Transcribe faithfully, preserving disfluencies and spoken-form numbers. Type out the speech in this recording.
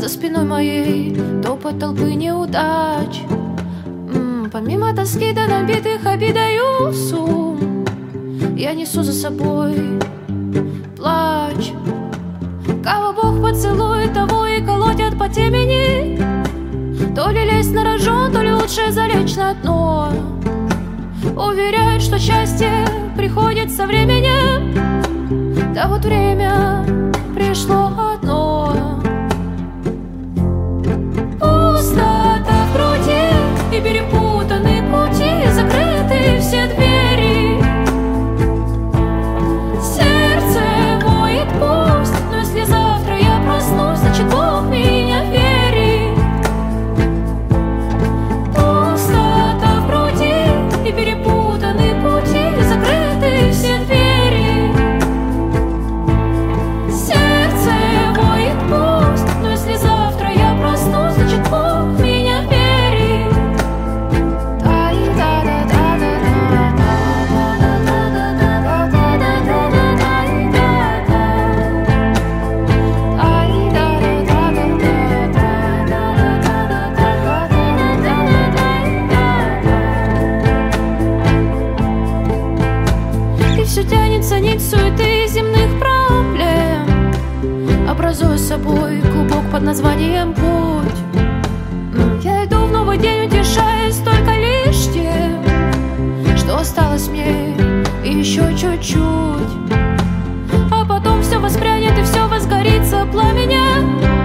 За спиной моей топот толпы неудач. М-м, Помимо тоски до набитых обидою сум, я несу за собой плач. Кого Бог поцелует, того и колотят по темени. То ли лезть на рожон, то ли лучше залечь на дно. Уверяют, что счастье приходит со временем. Да вот время пришло одно. Пустота в груди и перепутаны пути, закрыты все двери. Сердце воет пусть, но если завтра я проснусь, значит Бог в меня верит. Пустота в груди и перепутаны пути, закрыты все двери. Сердце воет пусть, но если завтра я проснусь, значит Бог в меня верит. И все тянется нить суеты земных проблем, образуя собой клубок под названием путь. М, Я иду в новый день, утешаясь только лишь тем, что осталось мне и еще чуть-чуть. А потом все воспрянет и все возгорится пламенем.